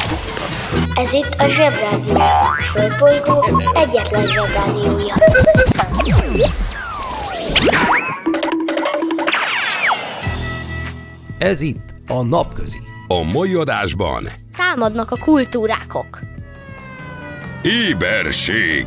Ez itt a Zsebrádió, a Földbolygó egyetlen Zsebrádiója. Ez itt a Napközi. A mai adásban támadnak a kultúrákok. éberség.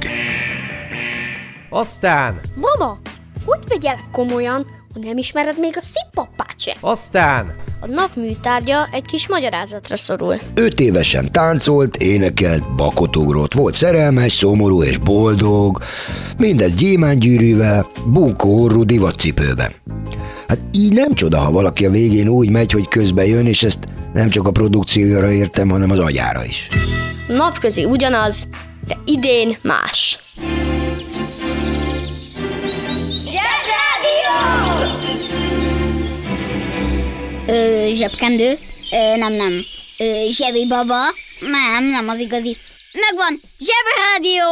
Aztán, Mama, hogy vegyelek komolyan, ha nem ismered még a szippappát se? aztán, A nap műtárgya egy kis magyarázatra szorul. 5 évesen táncolt, énekelt, bakotugrott, volt szerelmes, szomorú és boldog, mindez gyémántgyűrűvel, bunkó orrú divatcipőben. Hát így nem csoda, ha valaki a végén úgy megy, hogy közbe jön, és ezt nem csak a produkcióra értem, hanem az agyára is. Napközi ugyanaz, de idén más. Zsebkendő? Nem. Zsebi baba? Nem az igazi. Megvan! Zsebrádió!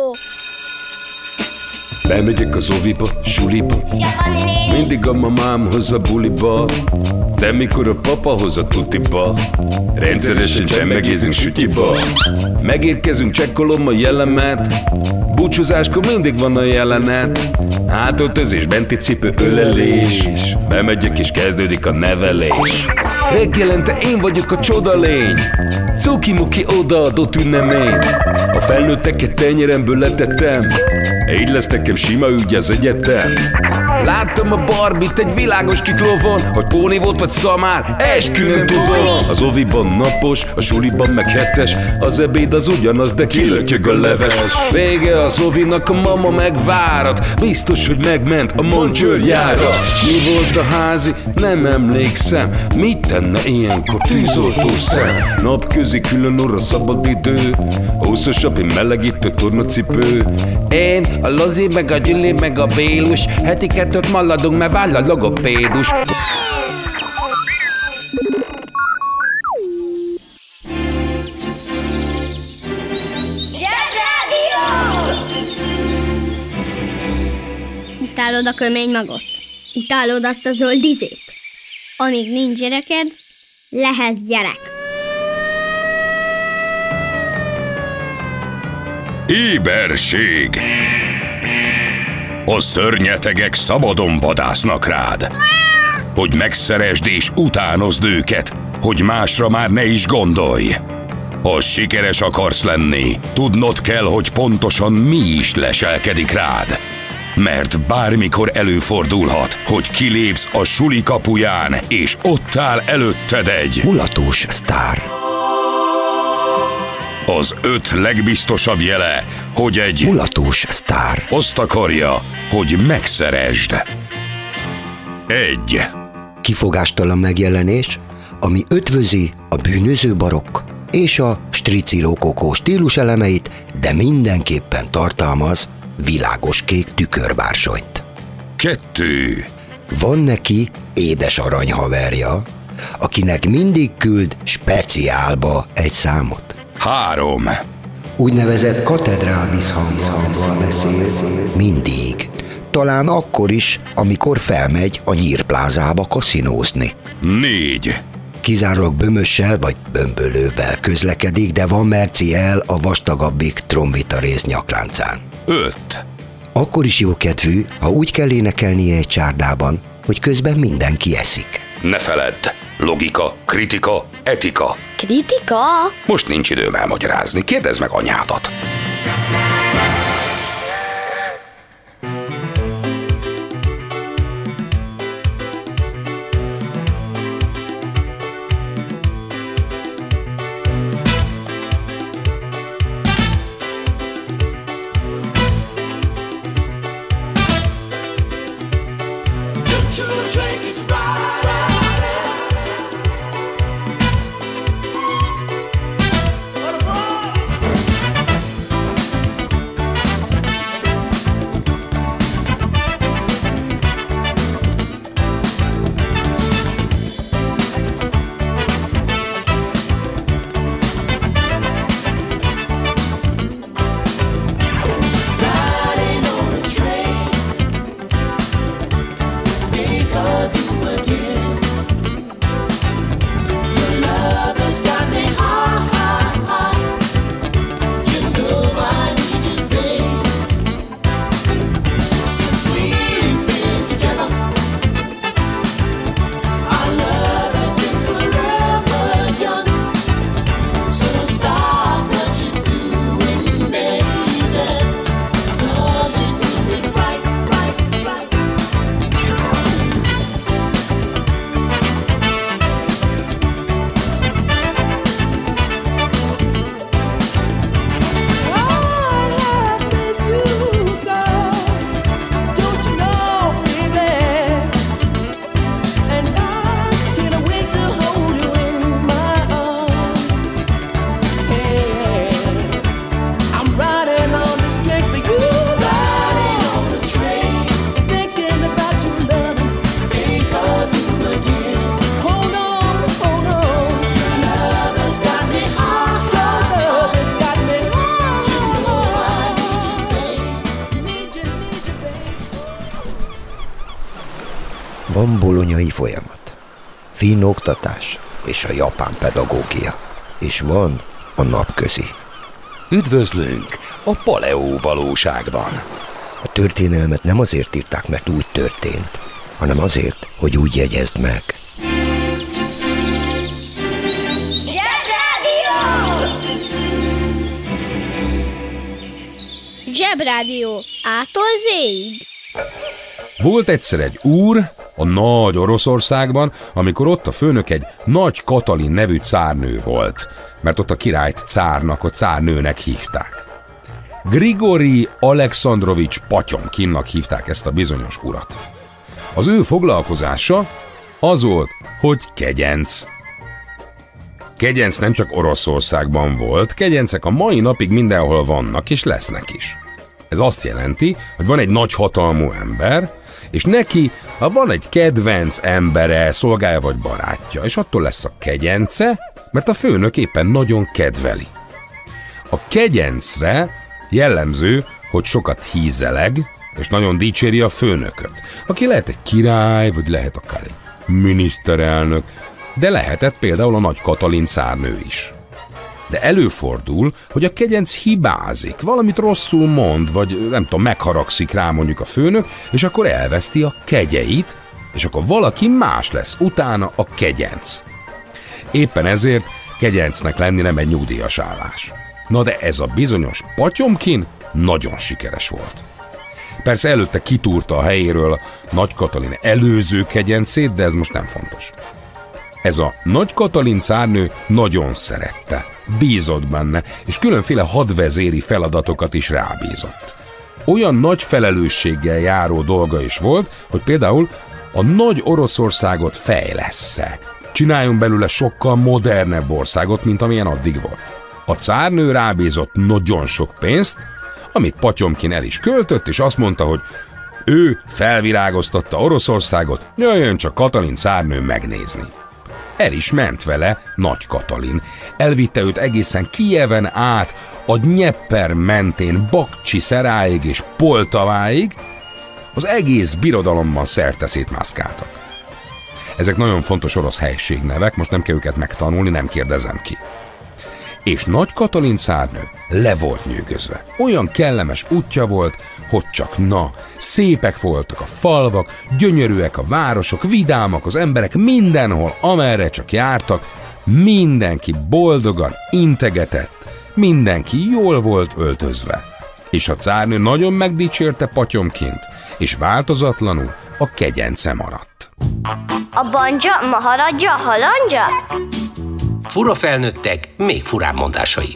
Bemegyek az oviba, suliba, mindig a mamám hoz a buliba, de mikor a papa hoz a tutiba, rendszeresen csemmegézünk sütyiba. Megérkezünk, csekkolom a jellemet, búcsúzáskor mindig van a jelenet. Hátöltözés, benti cipő, ölelés, bemegyek és kezdődik a nevelés. Reggelente én vagyok a csoda lény, cuki-muki odaadott ünnemény. A felnőtteket tenyeremből letettem, így lesz nekem sima ügy az egyetem. Láttam a Barbit egy világos kiklovon, hogy póni volt vagy szamár, esküvőn tudom. Az oviban napos, a suliban meg 7-es, az ebéd az ugyanaz, de kilötyög a leves. Vége az ovinak, a mama megvárat, biztos, hogy megment a Moncsőrjára. Mi volt a házi? Nem emlékszem, mit tenne ilyenkor tűzoltó szem? Napközi külön orra szabad idő, 20-osabb én melegítő tornacipő. Én, a Lozi, meg a Gyüli, meg a Bélus, heti 2 maladunk, mert váll a logopédus. Utálod a kömény magot? Utálod azt a zöld izét? Amíg nincs gyereked, lehetsz gyerek. Éberség. A szörnyetegek szabadon vadásznak rád, hogy megszeresd és utánozd őket, hogy másra már ne is gondolj. Ha sikeres akarsz lenni, tudnod kell, hogy pontosan mi is leselkedik rád. Mert bármikor előfordulhat, hogy kilépsz a suli kapuján, és ott áll előtted egy Mulatós sztár. Az 5 legbiztosabb jele, hogy egy Mulatós sztár. azt akarja, hogy megszeresd. 1. Kifogástalan megjelenés, ami ötvözi a bűnöző barokk és a strici rokokó stílus elemeit, de mindenképpen tartalmaz világos kék tükörbársonyt. 2. Van neki édes aranyhaverja, akinek mindig küld speciálba egy számot. 3. Úgynevezett katedrál visszhanggal beszél mindig. Talán akkor is, amikor felmegy a Nyírplázába kaszinózni. 4. Kizárólag bömössel vagy bömbölővel közlekedik, de van merci el a vastagabbik trombita rész nyakláncán. 5. Akkor is jókedvű, ha úgy kell énekelnie egy csárdában, hogy közben mindenki eszik. Ne feledd, logika, kritika, etika. Kritika? Most nincs időm elmagyarázni, kérdezd meg anyádat. Van bolonyai folyamat, finn oktatás és a japán pedagógia, és van a napközi. Üdvözlünk a paleó valóságban. A történelmet nem azért írták, mert úgy történt, hanem azért, hogy úgy jegyezd meg. Zsebrádió A-tól Z-ig. Volt egyszer egy úr a nagy Oroszországban, amikor ott a főnök egy Nagy Katalin nevű cárnő volt, mert ott a királyt cárnak, a cárnőnek hívták. Grigori Alekszandrovics Patyomkinnak hívták ezt a bizonyos urat. Az ő foglalkozása az volt, hogy kegyenc. Kegyenc nem csak Oroszországban volt, kegyencek a mai napig mindenhol vannak és lesznek is. Ez azt jelenti, hogy van egy nagyhatalmú ember, és neki van egy kedvenc embere, szolgája vagy barátja, és attól lesz a kegyence, mert a főnök éppen nagyon kedveli. A kegyencre jellemző, hogy sokat hízeleg, és nagyon dicséri a főnököt, aki lehet egy király, vagy lehet akár egy miniszterelnök, de lehetett például a Nagy Katalin cárnő is. De előfordul, hogy a kegyenc hibázik, valamit rosszul mond, vagy nem tudom, megharagszik rá mondjuk a főnök, és akkor elveszti a kegyeit, és akkor valaki más lesz utána a kegyenc. Éppen ezért kegyencnek lenni nem egy nyugdíjas állás. Na de ez a bizonyos Patyomkin nagyon sikeres volt. Persze előtte kitúrta a helyéről Nagy Katalin előző kegyencét, de ez most nem fontos. Ez a Nagy Katalin cárnő nagyon szerette, bízott benne, és különféle hadvezéri feladatokat is rábízott. Olyan nagy felelősséggel járó dolga is volt, hogy például a nagy Oroszországot fejlessze, csináljon belőle sokkal modernebb országot, mint amilyen addig volt. A cárnő rábízott nagyon sok pénzt, amit Patyomkin el is költött, és azt mondta, hogy ő felvirágoztatta Oroszországot, jöjjön csak Katalin cárnő megnézni. El is ment vele Nagy Katalin. Elvitte őt egészen Kijeven át, a Dnyeper mentén Bakcsi Szeráig és Poltaváig, az egész birodalomban szerte szétmászkáltak. Ezek nagyon fontos orosz helységnevek, most nem kell őket megtanulni, nem kérdezem ki. És Nagy Katalin cárnő le volt nyűgözve. Olyan kellemes útja volt, hogy csak szépek voltak a falvak, gyönyörűek a városok, vidámak az emberek mindenhol, amerre csak jártak, mindenki boldogan integetett, mindenki jól volt öltözve. És a cárnő nagyon megdicsérte Patyomkint, és változatlanul a kegyence maradt. A banja, maharadja, halandja? Fura felnőttek, még furább mondásai.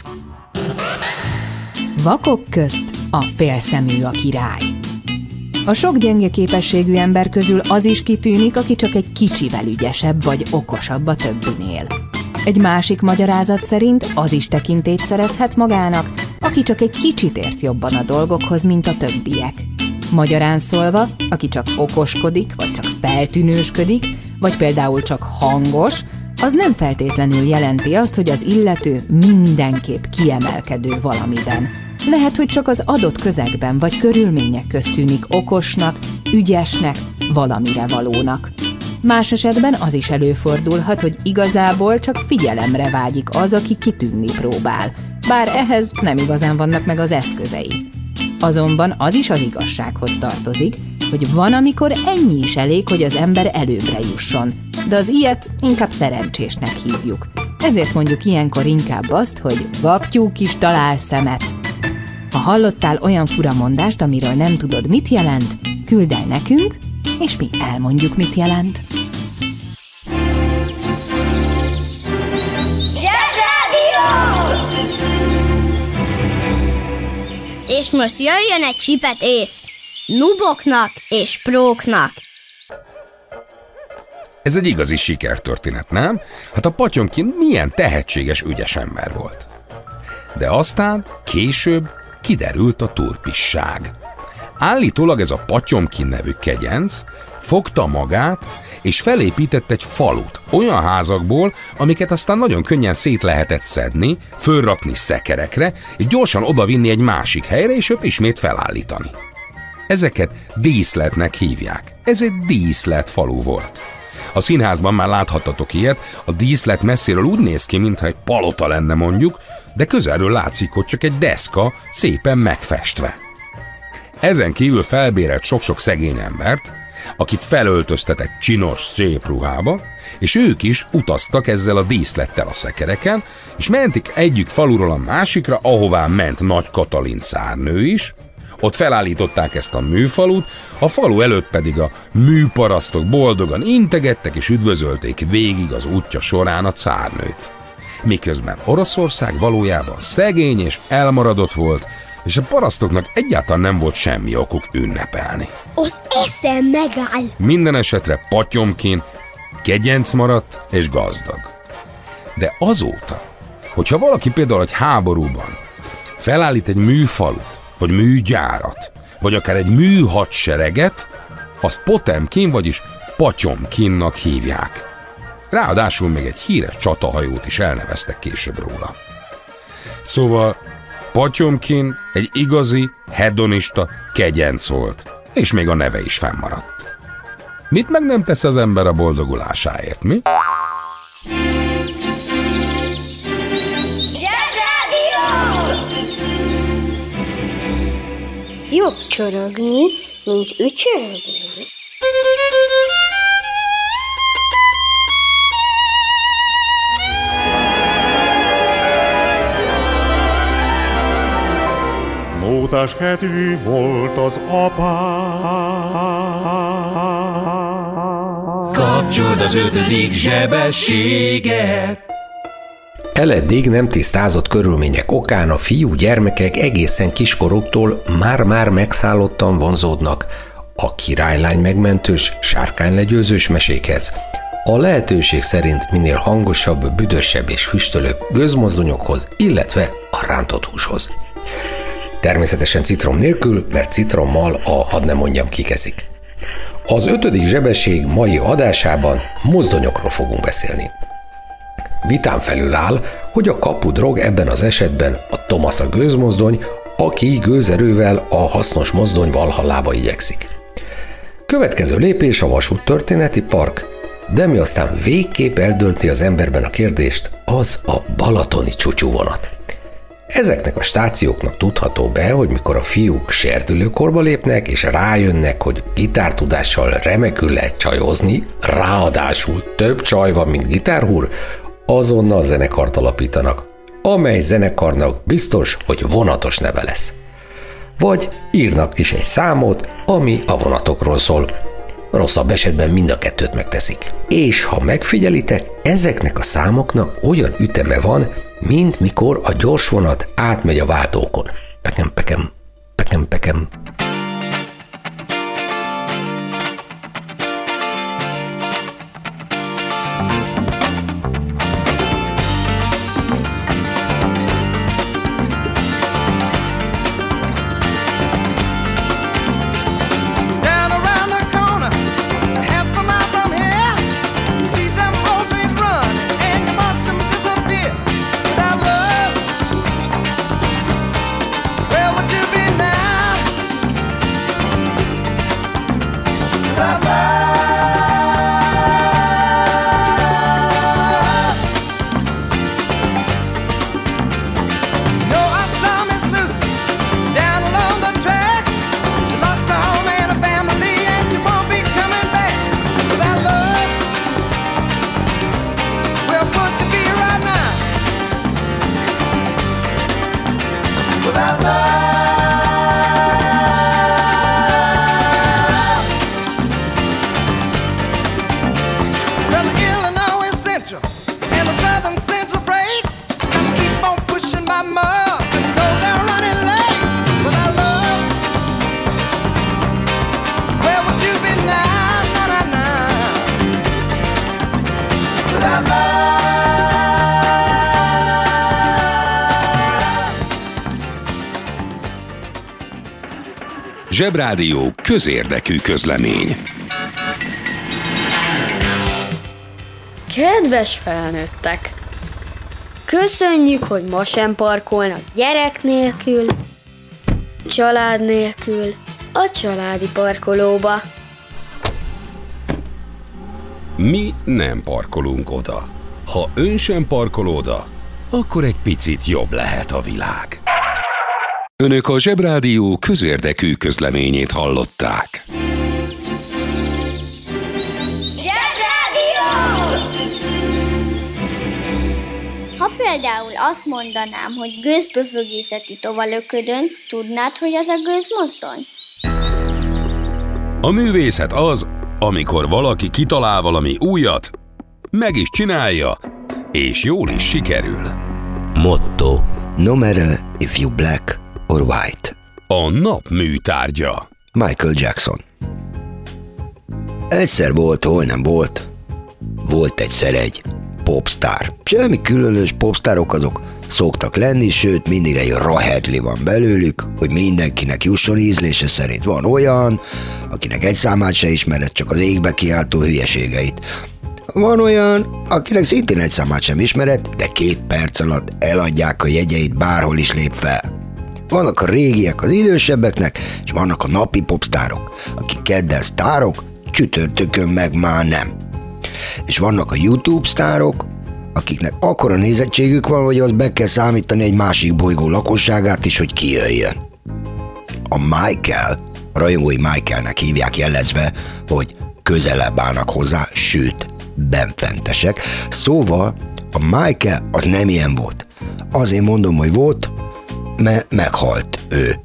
Vakok közt a félszemű a király. A sok gyenge képességű ember közül az is kitűnik, aki csak egy kicsivel ügyesebb vagy okosabb a többinél. Egy másik magyarázat szerint az is tekintélyt szerezhet magának, aki csak egy kicsit ért jobban a dolgokhoz, mint a többiek. Magyarán szólva, aki csak okoskodik, vagy csak feltűnősködik, vagy például csak hangos, az nem feltétlenül jelenti azt, hogy az illető mindenképp kiemelkedő valamiben. Lehet, hogy csak az adott közegben vagy körülmények közt tűnik okosnak, ügyesnek, valamire valónak. Más esetben az is előfordulhat, hogy igazából csak figyelemre vágyik az, aki kitűnni próbál, bár ehhez nem igazán vannak meg az eszközei. Azonban az is az igazsághoz tartozik, hogy van, amikor ennyi is elég, hogy az ember előbbre jusson, de az ilyet inkább szerencsésnek hívjuk. Ezért mondjuk ilyenkor inkább azt, hogy vaktyúk is talál szemet. Ha hallottál olyan furamondást, amiről nem tudod, mit jelent, küldd el nekünk, és mi elmondjuk, mit jelent. És most jöjjön egy csipet ész. Nuboknak és próknak. Ez egy igazi sikertörténet, nem? Hát a Patyomkin milyen tehetséges, ügyes ember volt. De aztán később kiderült a turpisság. Állítólag ez a Patyomkin nevű kegyenc fogta magát, és felépített egy falut olyan házakból, amiket aztán nagyon könnyen szét lehetett szedni, fölrakni szekerekre, és gyorsan odavinni egy másik helyre, és őt ismét felállítani. Ezeket díszletnek hívják. Ez egy díszletfalu volt. A színházban már láthattatok ilyet, a díszlet messziről úgy néz ki, mintha egy palota lenne mondjuk, de közelről látszik, hogy csak egy deszka szépen megfestve. Ezen kívül felbérelt sok-sok szegény embert, akit felöltöztetek csinos, szép ruhába, és ők is utaztak ezzel a díszlettel a szekereken, és mentek egyik faluról a másikra, ahová ment Nagy Katalin szárnő is. Ott felállították ezt a műfalut, a falu előtt pedig a műparasztok boldogan integettek és üdvözölték végig az útja során a cárnőt. Miközben Oroszország valójában szegény és elmaradott volt, és a parasztoknak egyáltalán nem volt semmi okuk ünnepelni. Az eszem megáll! Minden esetre Potyomkin kegyenc maradt és gazdag. De azóta, hogyha valaki például egy háborúban felállít egy műfalut, vagy műgyárat, vagy akár egy műhadsereget, azt Potemkin, vagyis Potyomkinnak hívják. Ráadásul még egy híres csatahajót is elneveztek később róla. Szóval Potyomkin egy igazi, hedonista kegyenc volt, és még a neve is fennmaradt. Mit meg nem tesz az ember a boldogulásáért, mi? Jobb csorogni, mint ücsörögni. Mótás kedvű volt az apám. Kapcsold az 5. zsebességet! Eleddig nem tisztázott körülmények okán a fiú gyermekek egészen kiskoruktól már-már megszállottan vonzódnak a királylány megmentős, sárkánylegyőzős mesékhez, a lehetőség szerint minél hangosabb, büdösebb és füstölőbb gőzmozdonyokhoz, illetve a rántott húshoz. Természetesen citrom nélkül, mert citrommal a hadd ne mondjam kikezik. Az 5. zsebesség mai adásában mozdonyokról fogunk beszélni. Vitán felül áll, hogy a kapudrog ebben az esetben a Tomasza gőzmozdony, aki gőzerővel a hasznos mozdony valhallába igyekszik. Következő lépés a vasúttörténeti park, de mi aztán végképp eldölti az emberben a kérdést, az a balatoni csúcsúvonat. Ezeknek a stációknak tudható be, hogy mikor a fiúk serdülőkorba lépnek, és rájönnek, hogy gitártudással remekül lehet csajozni, ráadásul több csaj van, mint gitárhúr, azonnal zenekart alapítanak, amely zenekarnak biztos, hogy vonatos neve lesz. Vagy írnak is egy számot, ami a vonatokról szól. Rosszabb esetben mind a kettőt megteszik. És ha megfigyelitek, ezeknek a számoknak olyan üteme van, mint mikor a gyorsvonat átmegy a váltókon. Pekem, pekem, pekem, pekem. Zsebrádió közérdekű közlemény. Kedves felnőttek! Köszönjük, hogy ma sem parkolnak gyerek nélkül, család nélkül, a családi parkolóba. Mi nem parkolunk oda. Ha ön sem parkol oda, akkor egy picit jobb lehet a világ. Önök a Zsebrádió közérdekű közleményét hallották. Zsebrádió! Ha például azt mondanám, hogy gőzpöfögészeti tovalöködönc, tudnád, hogy az a gőzmozdony? A művészet az, amikor valaki kitalál valami újat, meg is csinálja, és jól is sikerül. Motto. No matter if you black or white. A nap műtárgya. Michael Jackson. Egyszer volt, hol nem volt. Volt egyszer egy popstar. Semmi különös, popstárok azok szoktak lenni, sőt mindig egy rahedli van belőlük, hogy mindenkinek jusson ízlése szerint. Van olyan, akinek egy számát se ismered, csak az égbe kiáltó hülyeségeit. Van olyan, akinek szintén egy számát sem ismered, de 2 perc alatt eladják a jegyeit, bárhol is lép fel. Vannak a régiek az idősebbeknek, és vannak a napi popstárok, akik kedden sztárok, csütörtökön meg már nem. És vannak a YouTube sztárok, akiknek akkora nézettségük van, hogy az be kell számítani egy másik bolygó lakosságát is, hogy kijöjjön. A Michael, a rajongói Michaelnek hívják jelezve, hogy közelebb állnak hozzá, sőt, benfentesek. Szóval a Michael az nem ilyen volt. Azért mondom, hogy volt, mert meghalt ő.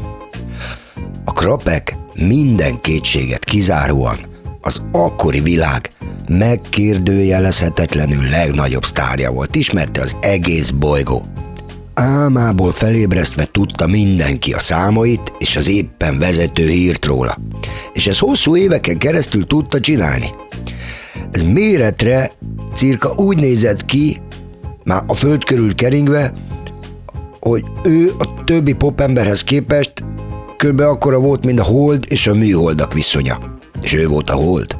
A Krapek minden kétséget kizáróan az akkori világ megkérdőjelezhetetlenül legnagyobb sztárja volt. Ismerte az egész bolygó. Álmából felébresztve tudta mindenki a számait és az éppen vezető hírt róla. És ez hosszú éveken keresztül tudta csinálni. Ez méretre cirka úgy nézett ki, már a föld körül keringve, hogy ő a többi popemberhez képest kb. Akkora volt, mint a hold és a műholdak viszonya. És ő volt a hold.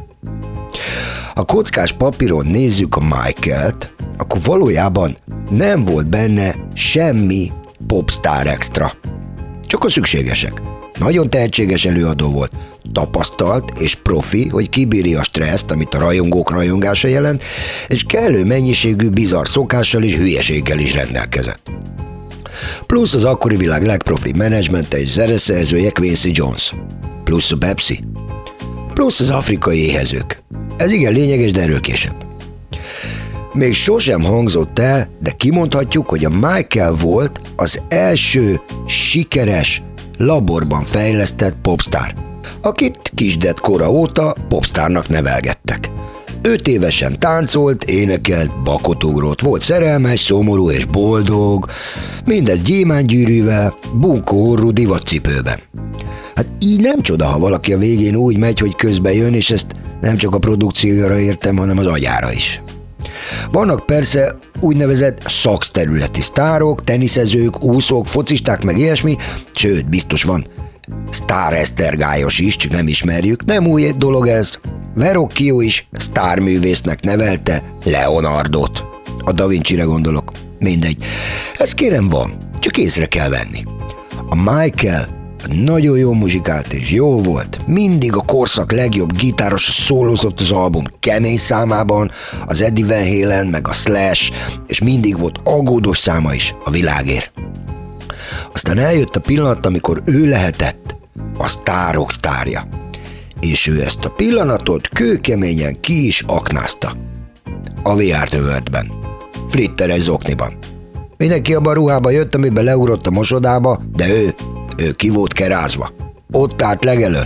Ha kockás papíron nézzük a Michaelt, akkor valójában nem volt benne semmi popstar extra. Csak a szükségesek. Nagyon tehetséges előadó volt, tapasztalt és profi, hogy kibírja a stresszt, amit a rajongók rajongása jelent, és kellő mennyiségű bizarr szokással és hülyeséggel is rendelkezett. Plusz az akkori világ legprofi menedzsmente és zeneszerzője Quincy Jones. Plusz a Pepsi. Plusz az afrikai éhezők. Ez igen lényeges, de erről később. Még sosem hangzott el, de kimondhatjuk, hogy a Michael volt az első sikeres, laborban fejlesztett popstar, akit kisdett kora óta popstárnak nevelgettek. 5 évesen táncolt, énekelt, bakotugrott, volt szerelmes, szomorú és boldog, mindez gyémántgyűrűvel, bunkó orrú divatcipőben. Hát így nem csoda, ha valaki a végén úgy megy, hogy közbe jön, és ezt nem csak a produkcióra értem, hanem az agyára is. Vannak persze úgynevezett szakterületi sztárok, teniszezők, úszók, focisták, meg ilyesmi, sőt, biztos van sztáresztergályos is, csak nem ismerjük, nem új dolog ez. Verrocchio is sztárművésznek nevelte Leonardot. A Da Vinci-re gondolok, mindegy. Ez kérem van, csak észre kell venni. A Michael nagyon jó muzsikált és jó volt. Mindig a korszak legjobb gitáros szólózott az album kemény számában, az Eddie Van Halen meg a Slash, és mindig volt aggódós száma is a világért. Aztán eljött a pillanat, amikor ő lehetett a sztárok sztárja. És ő ezt a pillanatot kőkeményen ki is aknázta. A VR The World-ben. Flitteres zokniban. Mindenki abban a ruhába jött, amiben leugrott a mosodába, de ő ki volt kerázva. Ott állt legelől.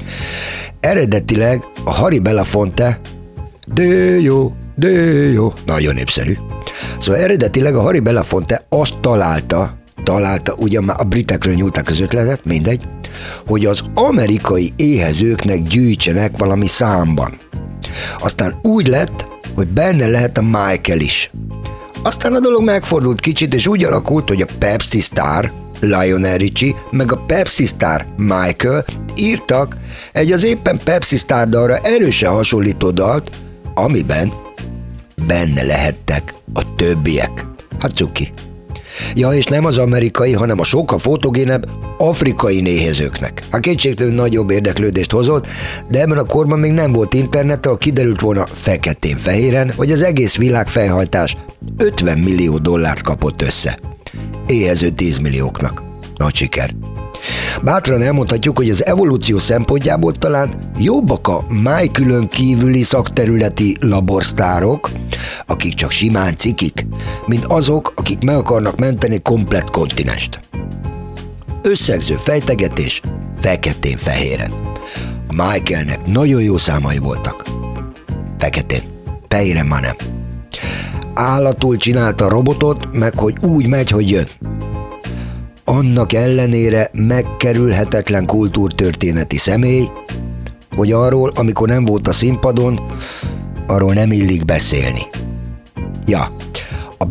Eredetileg a Harry Belafonte, de jó, nagyon népszerű. Szóval eredetileg a Harry Belafonte azt találta, ugyan már a britekről nyúlták az ötletet, mindegy, hogy az amerikai éhezőknek gyűjtsenek valami számban. Aztán úgy lett, hogy benne lehet a Michael is. Aztán a dolog megfordult kicsit, és úgy alakult, hogy a Pepsi sztár, Lionel Richie, meg a Pepsi sztár Michael írtak egy az éppen Pepsi sztár dalra erősen hasonlító dalt, amiben benne lehettek a többiek. Hát cuki. Ja, és nem az amerikai, hanem a sokkal fotogénebb afrikai néhezőknek. Hát kétségtelenül nagyobb érdeklődést hozott, de ebben a korban még nem volt internet, ahol kiderült volna feketén-fehéren, hogy az egész világfejhajtás 50 millió dollárt kapott össze. Éhező 10 millióknak. Nagy siker. Bátran elmondhatjuk, hogy az evolúció szempontjából talán jobbak a májkülön kívüli szakterületi laborsztárok, akik csak simán cikik, mint azok, akik meg akarnak menteni komplett kontinenst. Összegző fejtegetés feketén-fehéren. A Michaelnek nagyon jó számai voltak. Feketén, fehéren már nem. Állatul csinálta a robotot, meg hogy úgy megy, hogy jön. Annak ellenére megkerülhetetlen kultúrtörténeti személy, hogy arról, amikor nem volt a színpadon, arról nem illik beszélni. Ja, a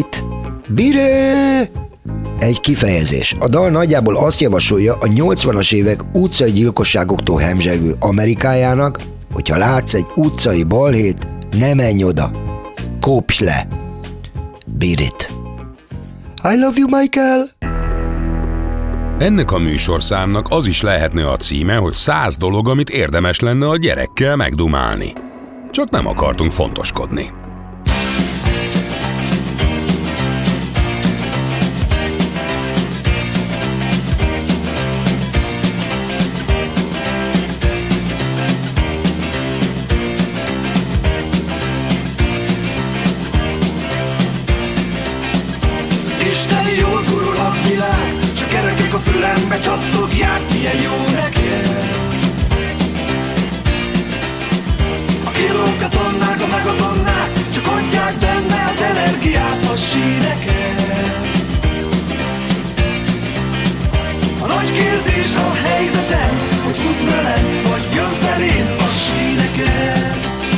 Biré egy kifejezés. A dal nagyjából azt javasolja a 80-as évek utcai gyilkosságoktól hemzsegő Amerikájának, hogyha látsz egy utcai balhét, ne menj oda, kopj le. Beat it. I love you, Michael! Ennek a műsorszámnak az is lehetne a címe, hogy 100 dolog, amit érdemes lenne a gyerekkel megdumálni. Csak nem akartunk fontoskodni. Isteni jól gurul a világ, csak kerekek a fülembe csattogják, milyen jó neked. A kilók, a tonnák, a meg a tonnák, csak adják benne az energiát a síneket. A nagy kérdés a helyzetem, hogy fut velem, vagy jön felém a síneket.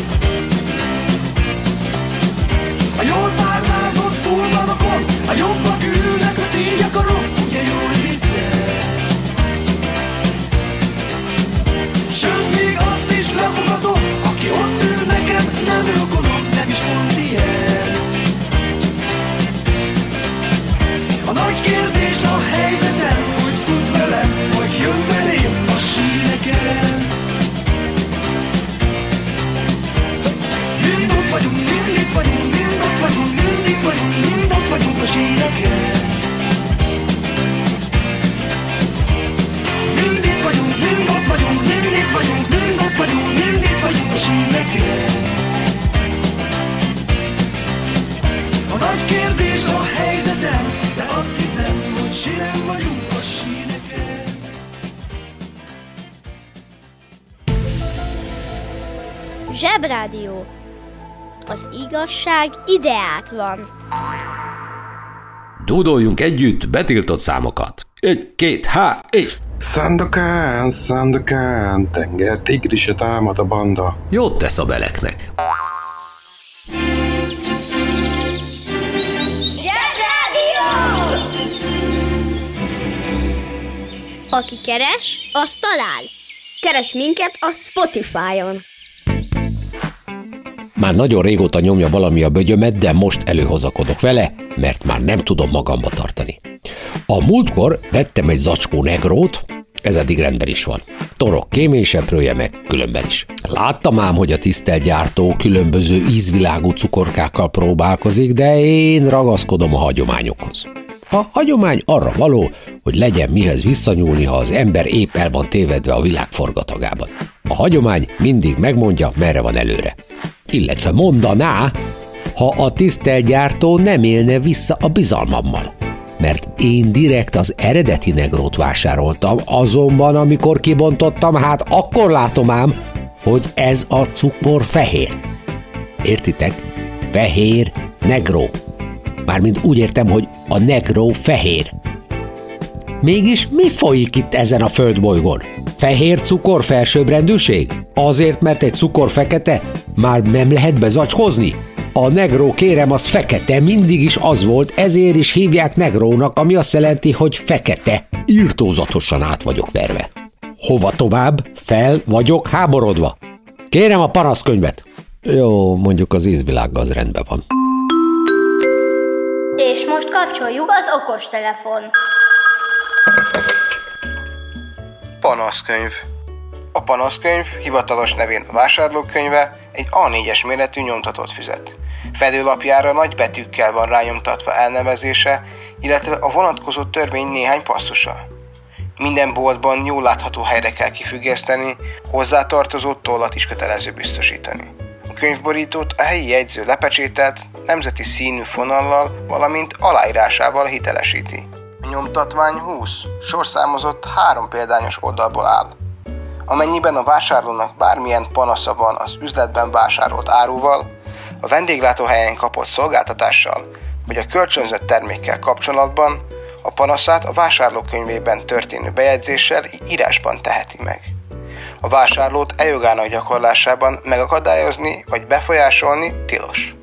A jól párnázott pulmanokon, a jobbak ülnek, a így akarom, ugye jól hiszed. Sőt, még azt is lefogadom, aki ott ül nekem, nem rokonom, nem is mond ilyen. A nagy kérdés a helyzetem, hogy fut velem, vagy jön belém a síneken. Mind ott vagyunk, mind itt vagyunk, mind ott vagyunk, mind itt vagyunk, mind ott vagyunk a síneken. Mind itt vagyunk, mind ott vagyunk, mind itt vagyunk, mind ott vagyunk, mind itt vagyunk a síneken. A nagy kérdés a helyzetem, de azt hiszem, hogy sinem vagyunk a síneken. Zsebrádió. Az igazság ideát van. Dúdoljunk együtt betiltott számokat. 1, 2, és... Szandokán, tenger tigrise támad a banda. Jót tesz a beleknek. Zsebrádió! Aki keres, az talál. Keres minket a Spotify-on. Már nagyon régóta nyomja valami a bögyömet, de most előhozakodok vele, mert már nem tudom magamba tartani. A múltkor vettem egy zacskó negrót, ez eddig rendben is van. Torok kéményseprője meg különben is. Láttam ám, hogy a tisztelt gyártó különböző ízvilágú cukorkákkal próbálkozik, de én ragaszkodom a hagyományokhoz. A hagyomány arra való, hogy legyen mihez visszanyúlni, ha az ember épp el van tévedve a világ forgatagában. A hagyomány mindig megmondja, merre van előre. Illetve mondaná, ha a tisztelt gyártó nem élne vissza a bizalmammal. Mert én direkt az eredeti negrót vásároltam, azonban amikor kibontottam, hát akkor látom ám, hogy ez a cukor fehér. Értitek? Fehér negró. Mármint úgy értem, hogy a negró fehér. Mégis mi folyik itt ezen a földbolygón? Fehér cukor felsőbbrendűség? Azért, mert egy cukor fekete? Már nem lehet bezacskozni? A negró, kérem, az fekete, mindig is az volt, ezért is hívják negrónak, ami azt jelenti, hogy fekete. Irtózatosan át vagyok verve. Hova tovább? Fel vagyok háborodva. Kérem a panaszkönyvet. Jó, mondjuk az ízvilággal az rendben van. És És most kapcsoljuk az okostelefon. Panaszkönyv. A panaszkönyv, hivatalos nevén a vásárlókönyve, egy A4-es méretű nyomtatott füzet. Fedőlapjára nagy betűkkel van rányomtatva elnevezése, illetve a vonatkozó törvény néhány passzusa. Minden boltban jól látható helyre kell kifüggeszteni, hozzátartozó tollat is kötelező biztosítani. A könyvborítót a helyi jegyző lepecsételt, nemzeti színű fonallal, valamint aláírásával hitelesíti. A nyomtatvány 20, sorszámozott 3 példányos oldalból áll. Amennyiben a vásárlónak bármilyen panasza van az üzletben vásárolt áruval, a vendéglátóhelyen kapott szolgáltatással vagy a kölcsönzött termékkel kapcsolatban, a panaszát a vásárlókönyvében történő bejegyzéssel írásban teheti meg. A vásárlót jogának gyakorlásában megakadályozni vagy befolyásolni tilos.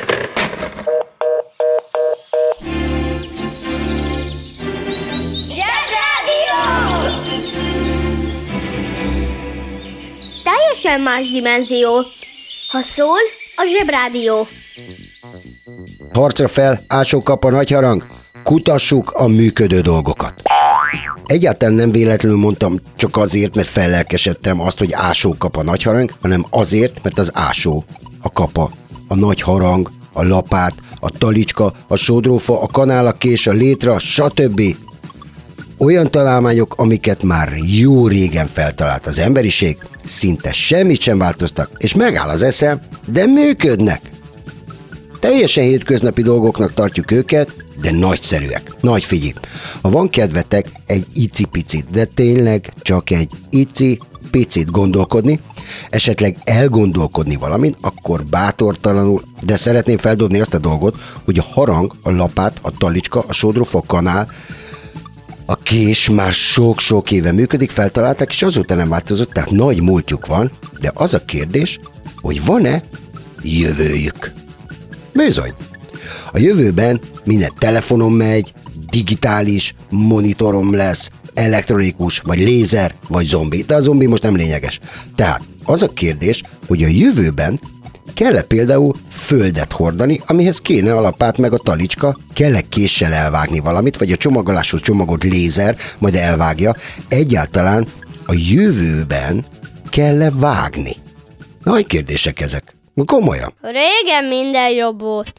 Teljesen más dimenzió. Ha szól, a Zsebrádió. Harcra fel, ásókap a nagy harang, kutassuk a működő dolgokat. Egyáltalán nem véletlenül mondtam csak azért, mert fellelkesedtem azt, hogy ásókap a nagy harang, hanem azért, mert az ásó, a kapa, a nagy harang, a lapát, a talicska, a sodrófa, a kanál, a kés, a létra, stb. Olyan találmányok, amiket már jó régen feltalált az emberiség, szinte semmit sem változtak, és megáll az eszem, de működnek. Teljesen hétköznapi dolgoknak tartjuk őket, de nagyszerűek. Nagy figyelj! Ha van kedvetek egy icipicit, de tényleg csak egy icipicit gondolkodni, esetleg elgondolkodni valamin, akkor bátortalanul, de szeretném feldobni azt a dolgot, hogy a harang, a lapát, a talicska, a sodrófa, a kanál, a kés már sok-sok éve működik, feltalálták, és azóta nem változott, tehát nagy múltjuk van, de az a kérdés, hogy van-e jövőjük? Bizony. A jövőben minden telefonon megy, digitális, monitorom lesz, elektronikus, vagy lézer, vagy zombi. De a zombi most nem lényeges. Tehát az a kérdés, hogy a jövőben kell-e például földet hordani, amihez kéne a lapát meg a talicska, kell-e késsel elvágni valamit, vagy a csomagoláshoz csomagolt lézer majd elvágja. Egyáltalán a jövőben kell-e vágni? Nagy kérdések ezek. Komolyan. Régen minden jobb volt.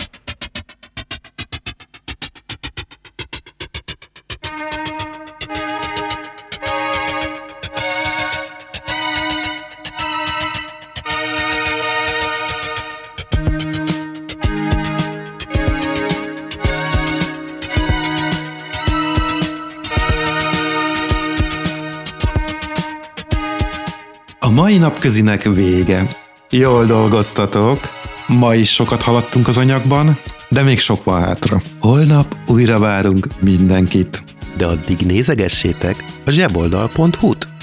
A mai napközinek vége. Jól dolgoztatok. Ma is sokat haladtunk az anyagban, de még sok van hátra. Holnap újra várunk mindenkit. De addig nézegessétek a zseboldal.hu-t.